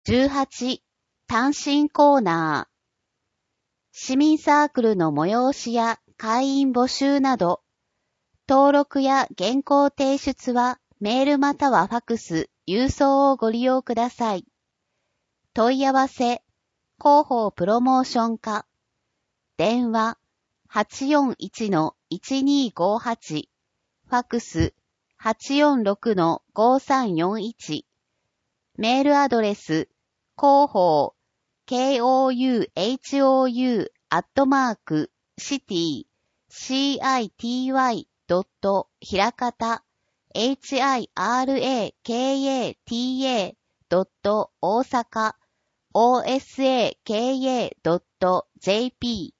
18、単身コーナー。市民サークルの催しや会員募集など、登録や原稿提出はメールまたはファクス、郵送をご利用ください。問い合わせ、広報プロモーション課。電話、841-1258。ファクス、846-5341。メールアドレス、広報、city-hiraka.osaka.osaka.jp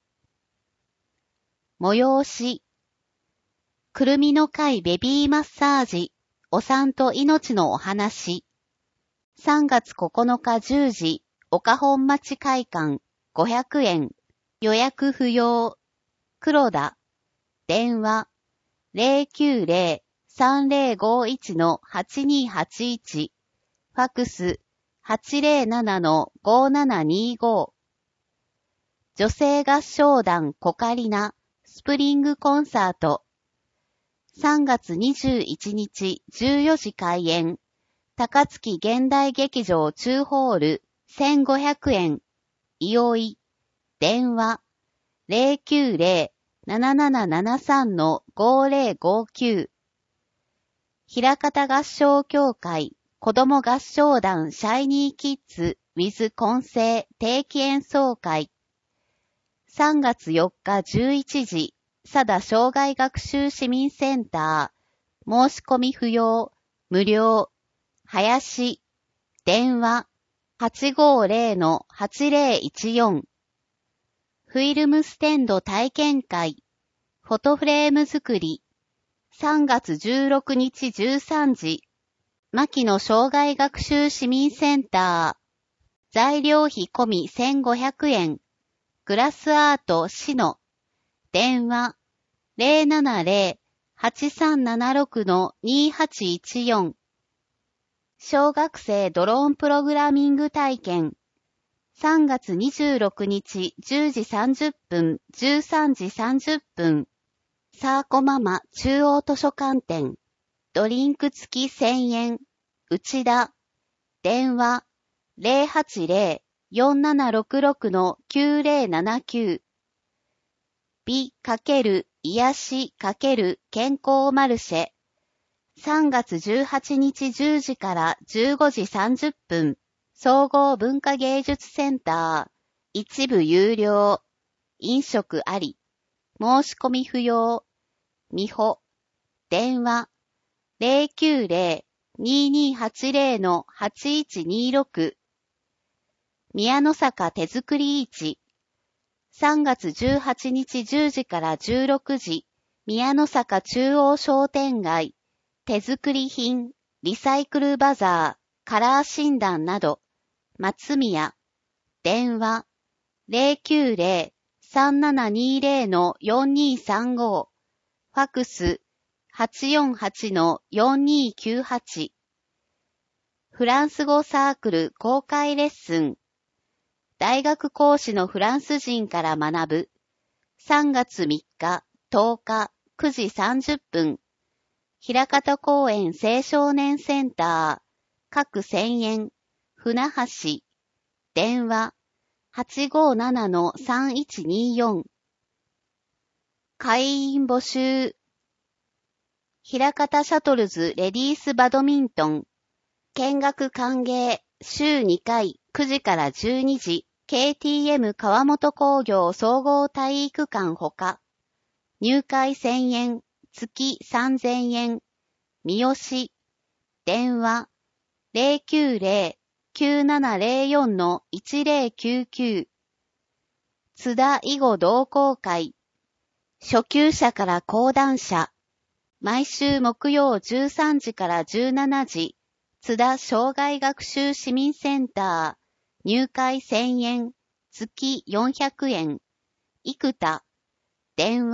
催し、くるみの会ベビーマッサージ、お産と命のお話。3月9日10時、岡本町会館、500円。予約不要。黒田。電話。090-3051-8281。ファクス。807-5725。女性合唱団コカリナ、スプリングコンサート。3月21日14時開演。高槻現代劇場中ホール1500円。いおい。電話。090-7773-5059。平方合唱協会子ども合唱団シャイニーキッズ with 混声定期演奏会。3月4日11時。佐田障害学習市民センター。申し込み不要。無料。林。電話。850-8014。フィルムステンド体験会。フォトフレーム作り。3月16日13時。牧野障害学習市民センター。材料費込み1500円。グラスアートしの。電話。070-8376-2814。小学生ドローンプログラミング体験。3月26日10時30分、13時30分。サーコママ中央図書館店。ドリンク付き1000円。内田。電話。080-4766-9079。美×癒し×健康マルシェ。3月18日10時から15時30分。総合文化芸術センター。一部有料。飲食あり。申し込み不要。美穂。電話。090-2280-8126。宮の坂手作り市。3月18日10時から16時。宮の坂中央商店街。手作り品、リサイクルバザー、カラー診断など。松宮。電話。090-3720-4235。ファクス。848-4298。フランス語サークル公開レッスン。大学講師のフランス人から学ぶ。3月3日、10日、9時30分。平方公園青少年センター。各1000円。船橋。電話。857-3124。会員募集。平方シャトルズレディースバドミントン。見学歓迎。週2回、9時から12時。KTM 川本工業総合体育館ほか。入会1000円。月3000円。三好。電話。090-9704-1099。津田囲碁同好会。初級者から講談者。毎週木曜13時から17時。津田障害学習市民センター。入会1000円。月400円。生田。電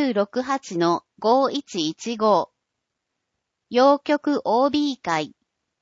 話。090-5968-5115。陽曲 OB 会。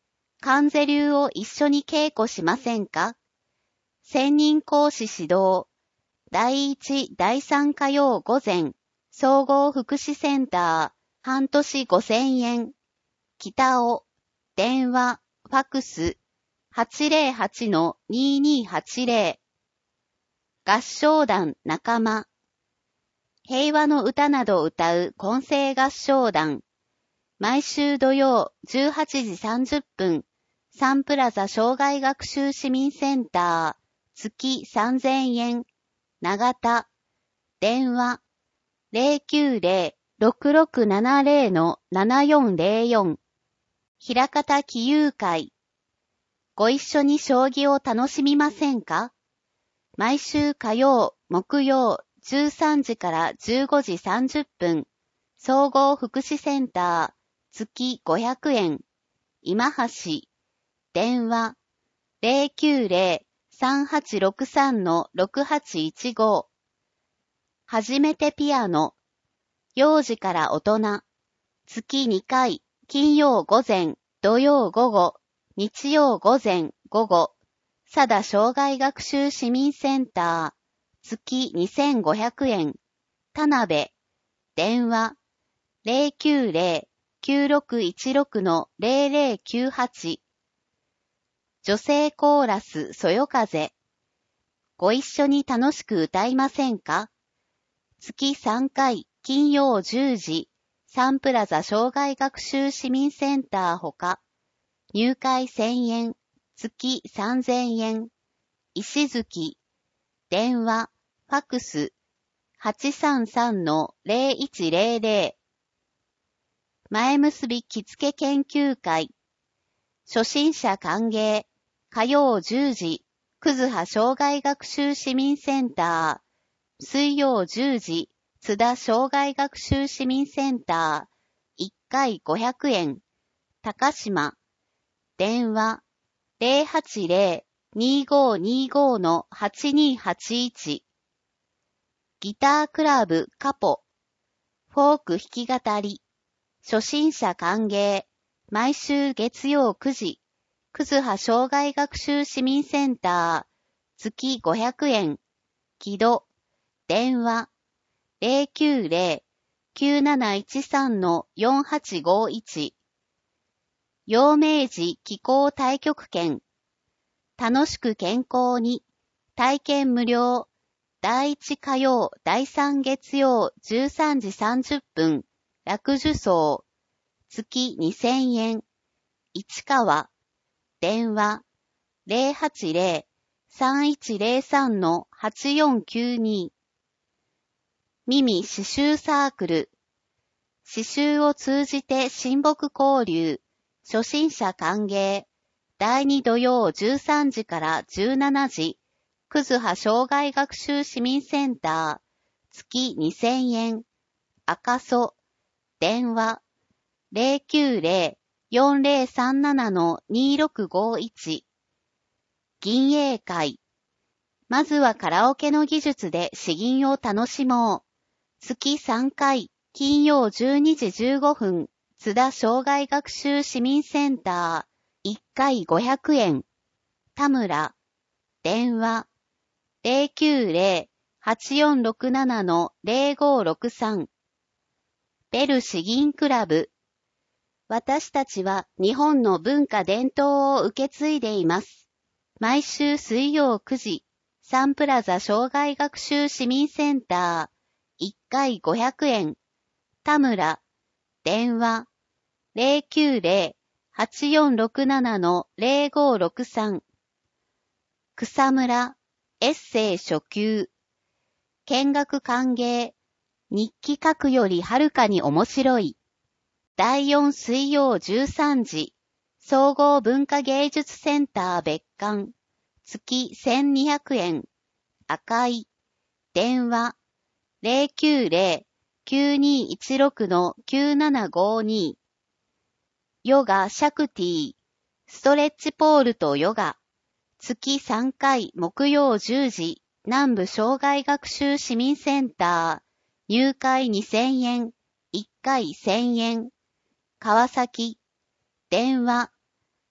関税流を一緒に稽古しませんか？専任講師指導。第1、第3火曜午前、総合福祉センター、半年5000円。北尾、電話、ファクス、808-2280。合唱団仲間。平和の歌などを歌う混声合唱団。毎週土曜18時30分、サンプラザ障害学習市民センター、月3000円。長田、電話、090-6670-7404。平方喜友会。ご一緒に将棋を楽しみませんか？毎週火曜、木曜、13時から15時30分、総合福祉センター、月500円。今橋、電話、090-3863-6815。はじめてピアノ。幼児から大人。月2回、金曜午前、土曜午後、日曜午前、午後。佐田障害学習市民センター。月2500円。田辺。電話。090-9616-0098。女性コーラスそよ風。ご一緒に楽しく歌いませんか？月3回、金曜10時、サンプラザ障害学習市民センターほか。入会1000円、月3000円。石月。電話、ファクス、833-0100。前結び着付け研究会。初心者歓迎。火曜10時、くずは障害学習市民センター。水曜10時、津田障害学習市民センター。1回500円。高島。電話。080-2525-8281。ギタークラブカポ。フォーク弾き語り。初心者歓迎。毎週月曜9時。くずは障害学習市民センター。月500円。木戸。電話。090-9713-4851。陽明寺気候太極拳。楽しく健康に。体験無料。第1火曜、第3月曜、13時30分。楽受層。月2000円。市川。電話。080-3103-8492。耳刺繍サークル。刺繍を通じて親睦交流。初心者歓迎。第2土曜13時から17時。くずは障害学習市民センター。月2000円。赤楚。電話。090-4037-2651。銀英会。まずはカラオケの技術で詩吟を楽しもう。月3回、金曜12時15分、津田障害学習市民センター。1回500円。田村。電話。090-8467-0563。ベル詩吟クラブ。私たちは日本の文化伝統を受け継いでいます。毎週水曜9時、サンプラザ障害学習市民センター。1回500円。田村。電話。090-8467-0563。草村。エッセイ初級。見学歓迎。日記書くよりはるかに面白い。第4水曜13時。総合文化芸術センター別館。月1200円。赤い。電話。090-9216-9752。ヨガシャクティ。ストレッチポールとヨガ。月3回木曜10時。南部障害学習市民センター。入会2000円。1回1000円。川崎。電話。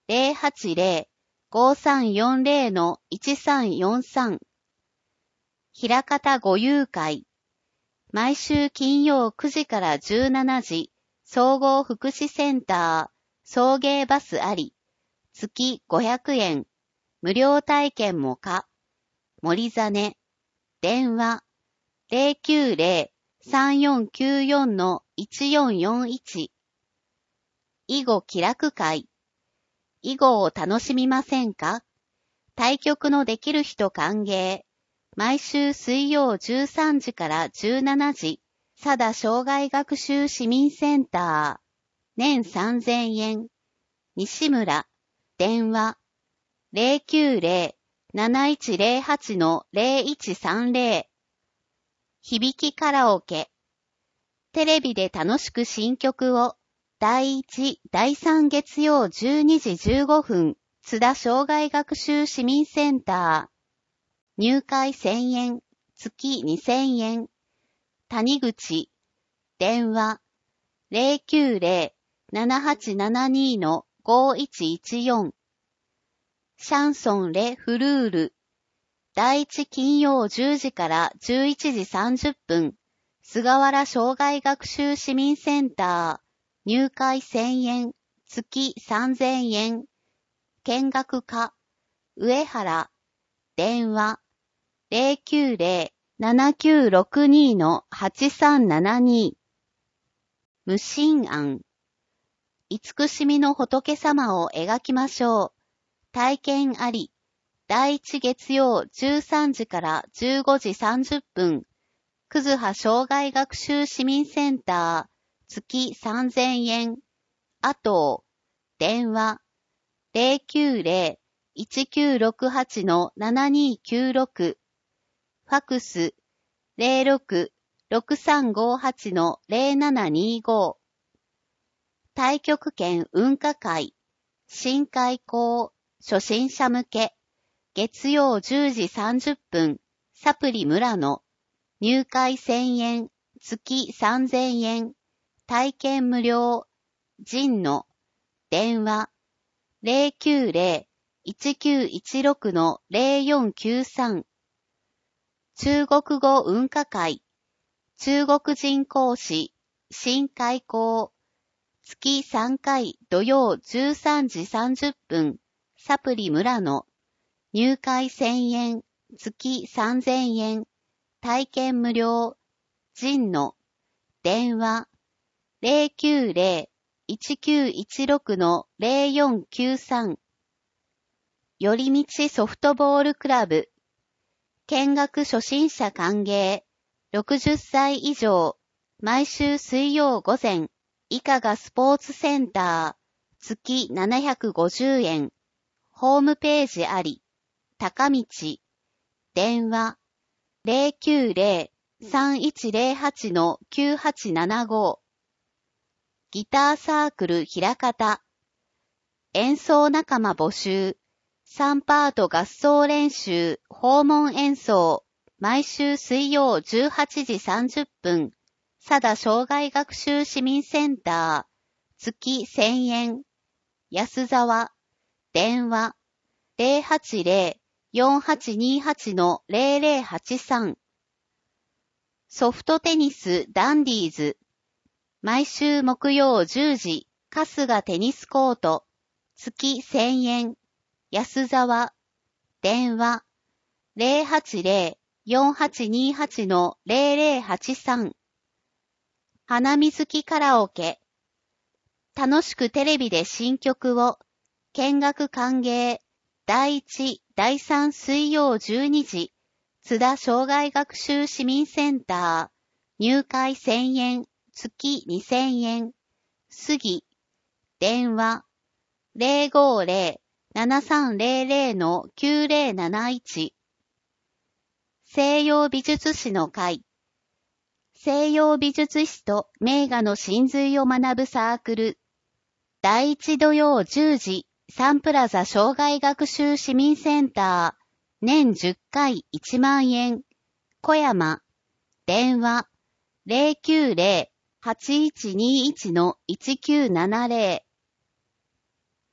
080-5340-1343。ひらかたご遊会。毎週金曜9時から17時、総合福祉センター、送迎バスあり。月500円。無料体験も可。森実。電話。090-3494-1441。囲碁気楽会。囲碁を楽しみませんか？対局のできる人歓迎。毎週水曜13時から17時、佐田障害学習市民センター。年3000円。西村。電話。090-7108-0130。響きカラオケ。テレビで楽しく新曲を。第1、第3月曜12時15分、津田障害学習市民センター。入会1000円、月2000円。谷口。電話。090-7872-5114。シャンソンレフルール。第1金曜10時から11時30分、菅原障害学習市民センター。入会1000円、月3000円。見学課。上原。電話。090-7962-8372。無心庵。慈しみの仏様を描きましょう。体験あり。第1月曜13時から15時30分。葛葉障害学習市民センター。月3000円。あと、電話。090-1968-7296。ファクス。06-6358-0725。太極拳運化会。新開講。初心者向け。月曜10時30分。サプリ村野。入会1000円。月3000円。体験無料。陣の。電話。090-1916-0493。中国語運化会。中国人講師。新開講。月3回土曜13時30分。サプリ村野。入会1000円。月3000円。体験無料。陣の。電話。090-1916-0493。寄り道ソフトボールクラブ。見学初心者歓迎。60歳以上。毎週水曜午前。以下がスポーツセンター。月750円。ホームページあり。高道。電話。090-3108-9875。ギターサークルひらかた。演奏仲間募集。3パート合奏練習、訪問演奏。毎週水曜18時30分。佐田障害学習市民センター。月1000円。安沢。電話。080-4828-0083。ソフトテニスダンディーズ。毎週木曜10時、春日テニスコート。月1000円。安沢。電話。080-4828-0083。花水木カラオケ。楽しくテレビで新曲を。見学歓迎。第1、第3水曜12時。津田障害学習市民センター。入会1000円。月2000円。杉。電話。050-7300-9071。西洋美術史の会。西洋美術史と名画の真髄を学ぶサークル。第1土曜10時、サンプラザ障害学習市民センター。年10回1万円。小山。電話。090-8121-1970。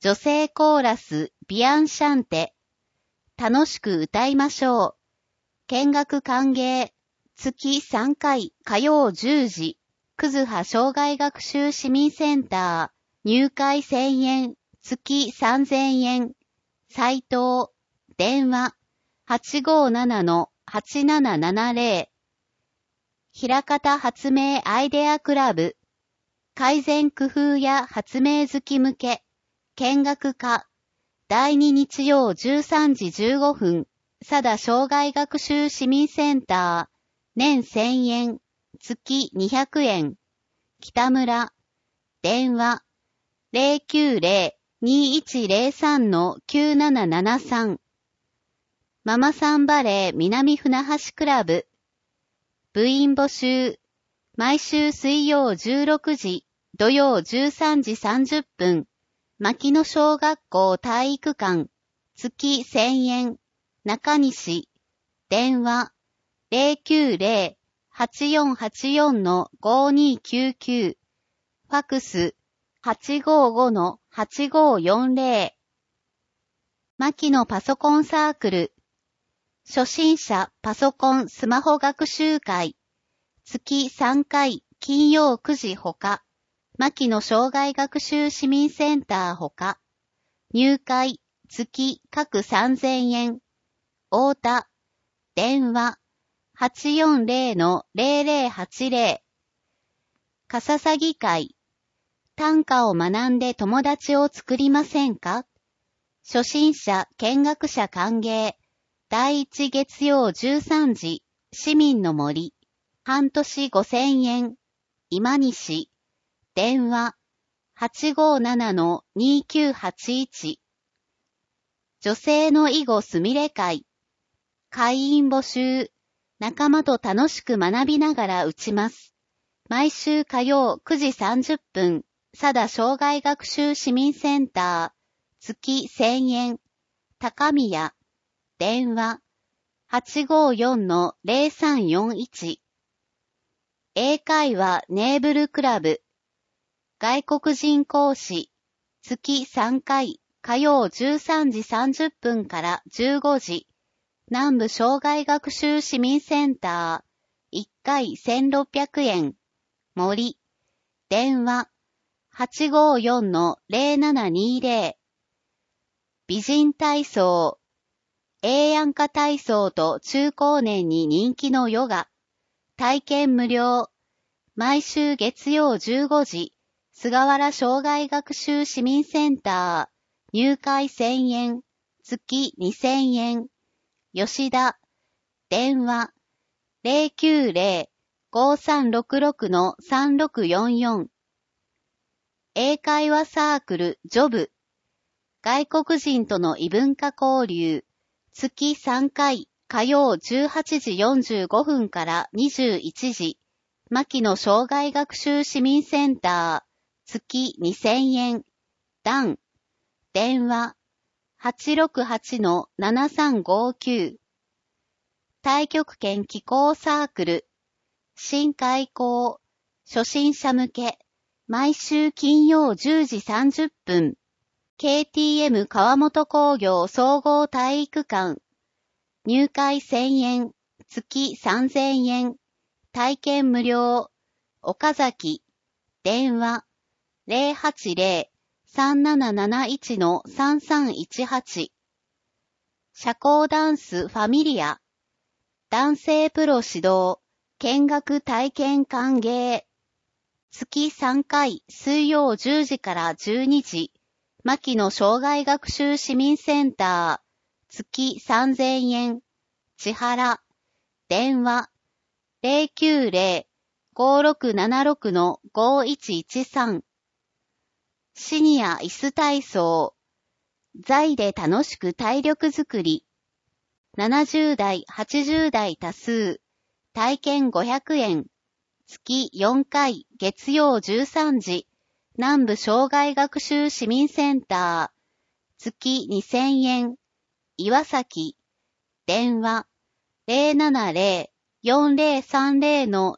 女性コーラスビアンシャンテ。楽しく歌いましょう。見学歓迎。月3回火曜10時。くずは障害学習市民センター。入会1000円。月3000円。斉藤。電話。857-8770。平方発明アイデアクラブ。改善工夫や発明好き向け。見学課。第2日曜13時15分。佐田障害学習市民センター。年1000円。月200円。北村。電話。090-2103-9773。ママさんバレー南船橋クラブ。部員募集。毎週水曜16時、土曜13時30分。牧野小学校体育館。月1000円。中西。電話。090-8484-5299。ファクス。855-8540。牧野パソコンサークル。初心者パソコンスマホ学習会。月3回金曜9時ほか。牧野障害学習市民センターほか。入会月各3000円。太田。電話。840-0080。かささぎ会。短歌を学んで友達を作りませんか？初心者見学者歓迎。第1月曜13時。市民の森。半年5000円。今西。電話。857-2981。女性の囲碁すみれ会。会員募集。仲間と楽しく学びながら打ちます。毎週火曜9時30分。佐田障害学習市民センター。月1000円。高宮。電話。854-0341。英会話ネーブルクラブ。外国人講師。月3回。火曜13時30分から15時。南部障害学習市民センター。1回1600円。森。電話。854-0720。美人体操。A案下体操と中高年に人気のヨガ。体験無料。毎週月曜15時。菅原障害学習市民センター。入会1000円。月2000円。吉田。電話。090-5366-3644。英会話サークルジョブ。外国人との異文化交流。月3回。火曜18時45分から21時。牧野障害学習市民センター。月2000円。ダン。電話。868-7359。太極拳気功サークル。新開講。初心者向け。毎週金曜10時30分。KTM 川本工業総合体育館。入会1000円。月3000円。体験無料。岡崎。電話。080-3771-3318。社交ダンスファミリア。男性プロ指導。見学体験歓迎。月3回。水曜10時から12時。牧野障害学習市民センター。月3000円。千原。電話。090-5676-5113。シニア椅子体操。座で楽しく体力づくり。70代、80代多数。体験500円。月4回、月曜13時。南部障害学習市民センター。月2000円。岩崎。電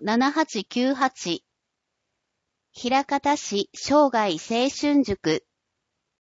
話。070-4030-7898。枚方市生涯青春塾。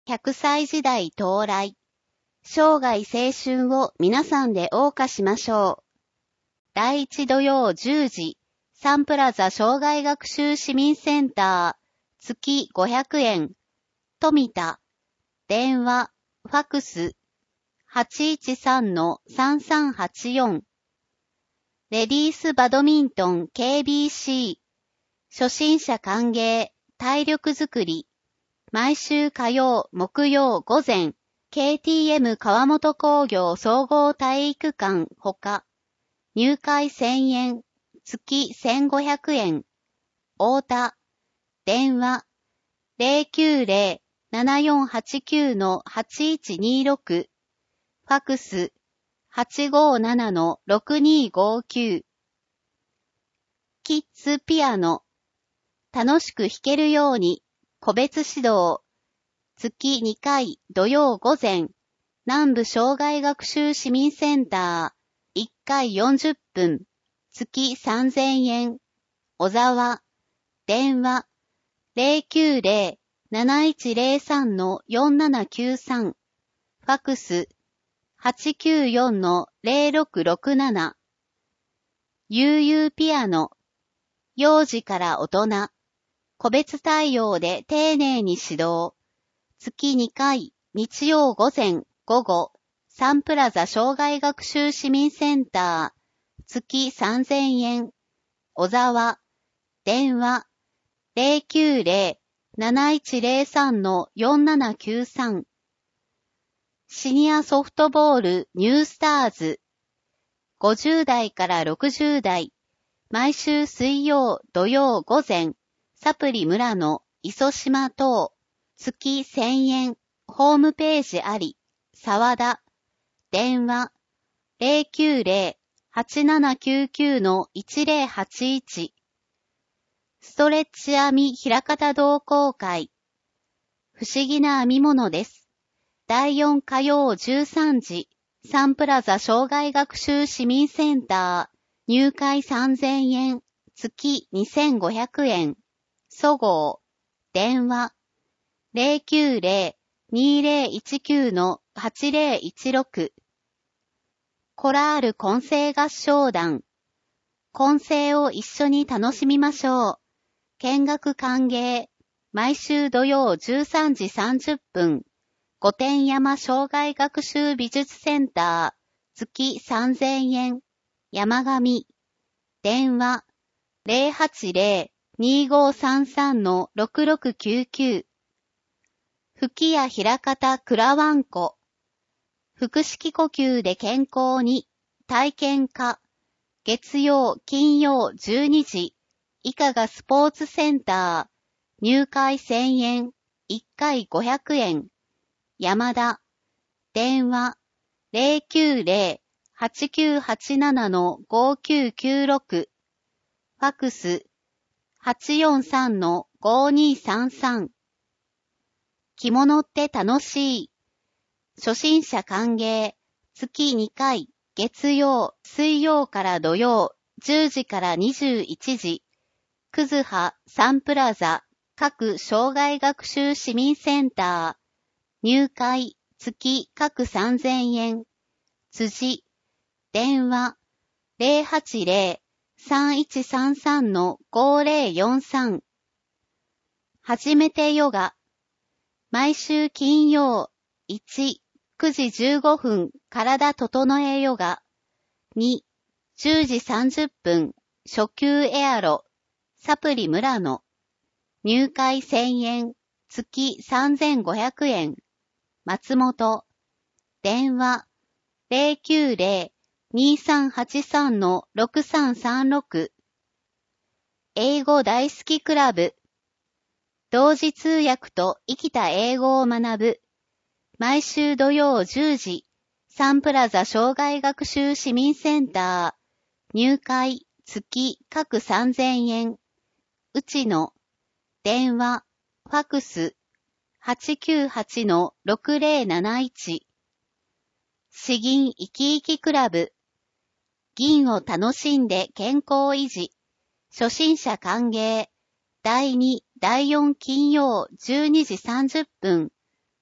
100歳時代到来。生涯青春を皆さんで謳歌しましょう。第1土曜10時、サンプラザ生涯学習市民センター、月500円。富田。電話、ファクス。813-3384。レディースバドミントン KBC。初心者歓迎、体力づくり。毎週火曜、木曜午前、KTM 川本工業総合体育館ほか。入会1000円、月1500円。太田。電話。090-7489-8126。ファクス。857-6259。キッズピアノ。楽しく弾けるように、個別指導。月2回土曜午前、南部障害学習市民センター、1回40分、月3000円。小沢。電話。090-7103-4793。ファクス。894-0667。悠々ピアノ。幼児から大人。個別対応で丁寧に指導。月2回、日曜午前、午後、サンプラザ障害学習市民センター、月3000円。小沢。電話。090-7103-4793。シニアソフトボールニュースターズ。50代から60代。毎週水曜、土曜午前。サプリ村野、磯島等。月1000円。ホームページあり。沢田。電話。090-8799-1081。ストレッチ編みひらかた同好会。不思議な編み物です。第4火曜13時、サンプラザ障害学習市民センター、入会3000円、月2500円。そごう。電話。090-2019-8016。コラール混声合唱団。混声を一緒に楽しみましょう。見学歓迎。毎週土曜13時30分。御殿山障害学習美術センター。月3000円。山上。電話。080-2533-6699。吹きやひらかたくらわんこ。腹式呼吸で健康に。体験家。月曜、金曜12時。以下がスポーツセンター。入会1000円。1回500円。山田。電話。090-8987-5996。ファクス。843-5233。着物って楽しい。初心者歓迎。月2回。月曜、水曜から土曜、10時から21時。くずは、サンプラザ、各障害学習市民センター。入会、月各3000円。辻。電話。080-3133-5043。はじめてヨガ。毎週金曜、1、9時15分、体整えヨガ。2、10時30分、初級エアロ。サプリ村野。入会1000円、月3500円。松本。電話。090-2383-6336。英語大好きクラブ。同時通訳と生きた英語を学ぶ。毎週土曜10時、サンプラザ障害学習市民センター。入会、月各3000円。内野。電話、ファクス。898-6071。詩吟生き生きクラブ。吟を楽しんで健康維持。初心者歓迎。第2、第4金曜12時30分。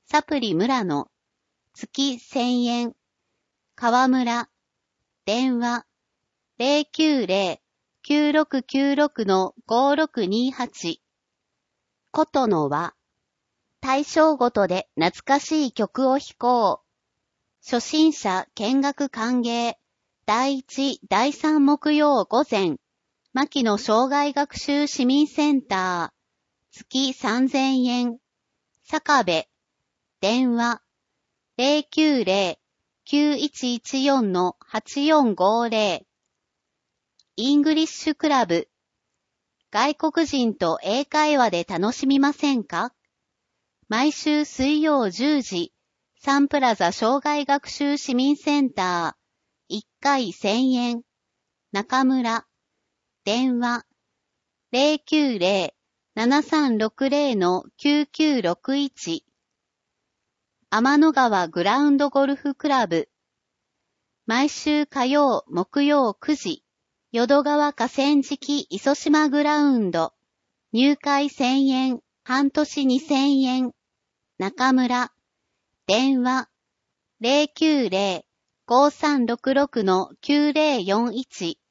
サプリ村野、月1000円。河村、電話、090-9696-5628。ことのは、対象ごとで懐かしい曲を弾こう。初心者見学歓迎。第1、第3木曜午前。牧野障害学習市民センター。月3000円。坂部。電話。090-9114-8450。イングリッシュクラブ。外国人と英会話で楽しみませんか？毎週水曜10時。サンプラザ障害学習市民センター。1回1000円。中村。電話。090-7360-9961。天の川グラウンドゴルフクラブ。毎週火曜、木曜9時。淀川河川敷磯島グラウンド。入会1000円、半年2000円。中村。電話。090-5366-9041。